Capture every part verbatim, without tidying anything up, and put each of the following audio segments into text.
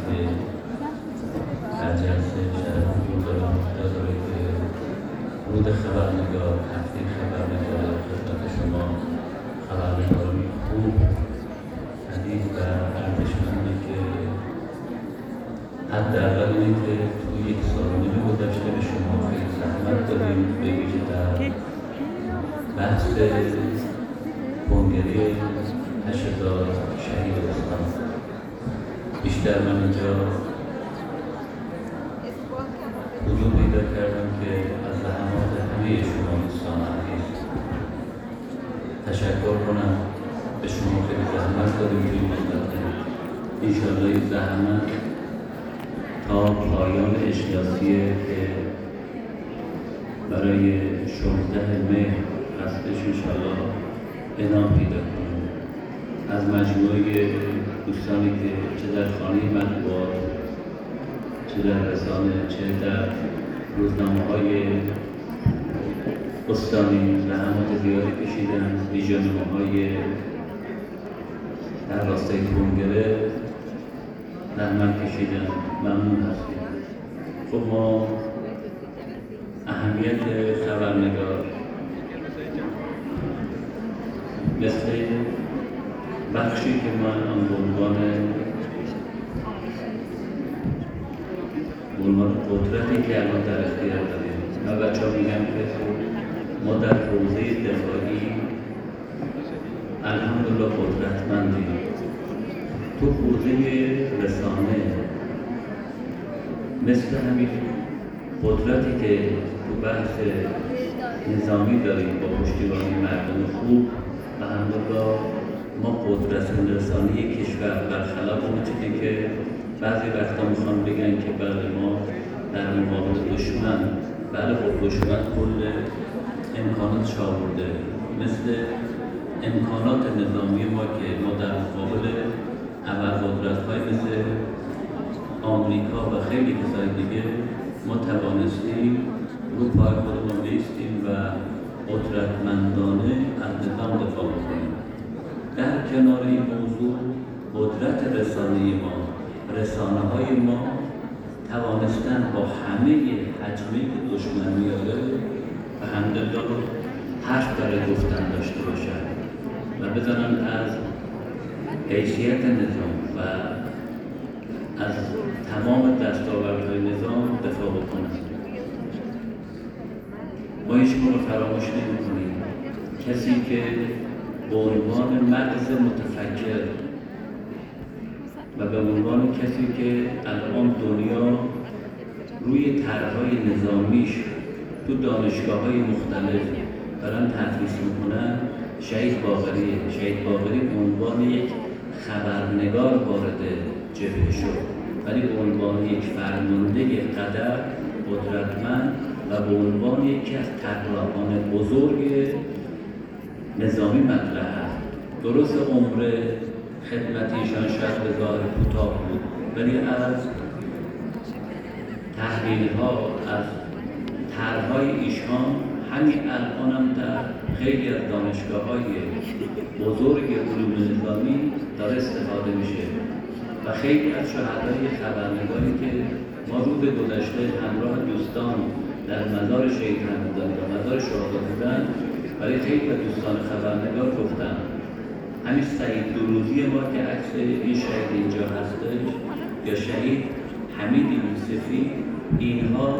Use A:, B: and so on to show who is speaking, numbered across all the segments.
A: که در جلسه شرفی رو دارم داره که رود خبرنگار، هفته خبرنگار خدمت شما خبرنگاری خوب، عزیز و ارزشمندی که حداقل اینه که توی یک سال و نیم گذشته به شما خیلی زحمت دادیم، به ویژه در بحث کنگره هشت هزار شهید استان. بیشتر من اینجا حضور پیدا کردم که از زحمات همه شما دوستان عزیز تشکر کنم. به شما خیلی زحمت دادیم توی مدت، انشاءالله این زحمت تا پایان اشیاسیه که برای شانزده مهر هستش انشاءالله ادامه پیدا کنیم. از مجموعه دوستانی که چه در خانه مطبوعات، چه در رسانه، چه در روزنامه‌های استانی زحمات زیادی کشیدن، ویژنامه‌های در راستای کنگره زحمت کشیدن. ممنون هستیم. خب ما اهمیت خبرنگار مثل بخشی که من آن به عنوان به عنوان قدرتی که الان در اختیار داریم، من بچه ها میگم که ما در حوزه دفاعی الحمدلله قدرتمندیم. تو حوزه رسانه مثل همین قدرتی که تو بحث نظامی داریم با پشتیبانی مردم خوب، الحمدلله ما قدرت رسانی کشور برخلاف اون چیزی که بعضی وقتا میخوان بگن که بله ما در مقابل دشمن، بله خب دشمن کل امکانات آورده، مثل امکانات نظامی ما که ما در مقابل ابرقدرت‌های مثل آمریکا و خیلی کسای دیگه ما توانستیم رو پای خودمون بیستیم و قدرتمندانه از نظام دفاع بکنیم. در کنار این موضوع قدرت رسانه ما، رسانه های ما توانستن با همه حجمی که دشمن میاره و همدلله حرف برای گفتن داشته باشن و بزنن از حیثیت نظام و از تمام دستاوردهای نظام دفاع بکنن. ما هیچ موقع فراموش نمی‌کنیم کسی که به عنوان مغز متفکر و به عنوان کسی که الان دنیا روی طرح‌های نظامیش تو دانشگاه‌های مختلف دارن تدریس می‌کنن، شهید باقریه. شهید باقری به عنوان یک خبرنگار وارد جبهه شد، ولی به عنوان یک فرمانده قدر قدرتمند و به عنوان یکی از طراحان بزرگ نظامی مطرح است. درست عمر خدمت ایشان شاید به ظاهر کوتاه بود، ولی از تحلیل‌ها، از طرح‌های ایشان همین الان هم در خیلی از دانشگاه‌های بزرگ علوم نظامی داره استفاده میشه و خیلی از شهدای خبرنگاری که ما روز گذشته همراه دوستان در مزار شهید رمضانی و مزار شهدا بودن، برای خیلی از دوستان خبرنگار گفتن همین سعید دروزی ما که عکس این شهید اینجا هستش یا شهید حمید یوسفی، اینها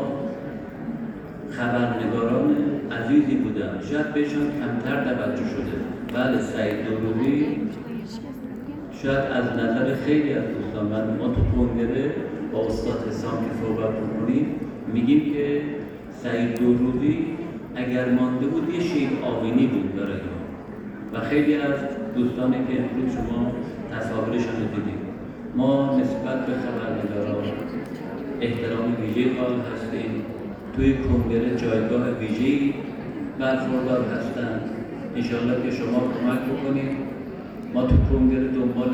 A: خبرنگاران عزیزی بودن، شاید بهشان کمتر توجه شده. بله سعید دروزی شاید از نظر خیلی از دوستان، من ما تو کنگره با استاد حسام که صحبت می‌کنیم میگیم که سعید دروزی اگر مانده بود یه شهید آبینی بود برای ما و خیلی از دوستانی که امروز شما تصاویرشان رو دیدید. ما نسبت به خبرنگاران احترام ویژه قائل هستیم. توی کنگره جایگاه ویژه‌ای برخوردار هستند. انشاءالله که شما کمک بکنید. ما تو کنگره دنبال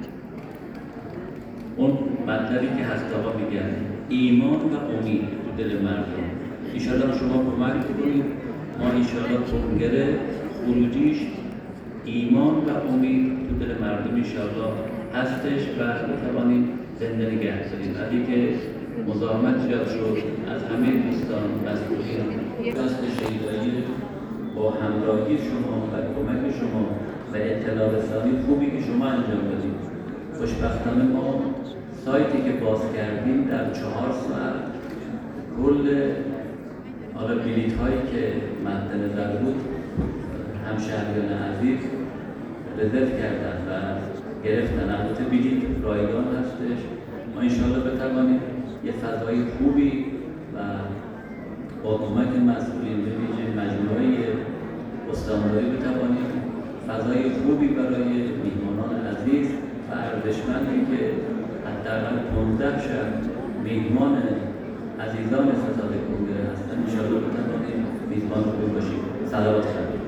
A: اون مطلبی که هست آقا میگن ایمان و امید تو دل مردم، انشاءالله شما کمک بکنید. ما انشاءالله کنگره خروجیش ایمان و امید تو دل مردم انشاءالله هستش و بتوانیم زنده نگه داریم. وقتی که مزاحمت زیاد شد از همه دوستان مسئولین دست شیدایی با همراهی شما و کمک شما و اطلاع رسانی خوبی که شما انجام دادید، خوشبختانه ما سایتی که باز کردیم در چهار ساعت کل حالا بلیط هایی که مد نظر بود همشهریان عزیز رزرو کردن و گرفتن. البته بلیط رایگان هستش. ما انشاءالله بتوانیم یه فضای خوبی و با کمک مسئولین به ویژه مجموعه استانداری بتوانیم فضای خوبی برای میهمانان عزیز و ارزشمندی که حداقل پانزده شب میهمان عزیزان ستاد کنگره هستن انشاءالله بتوانیم میزبان خوب باشیم. صلوات خیر.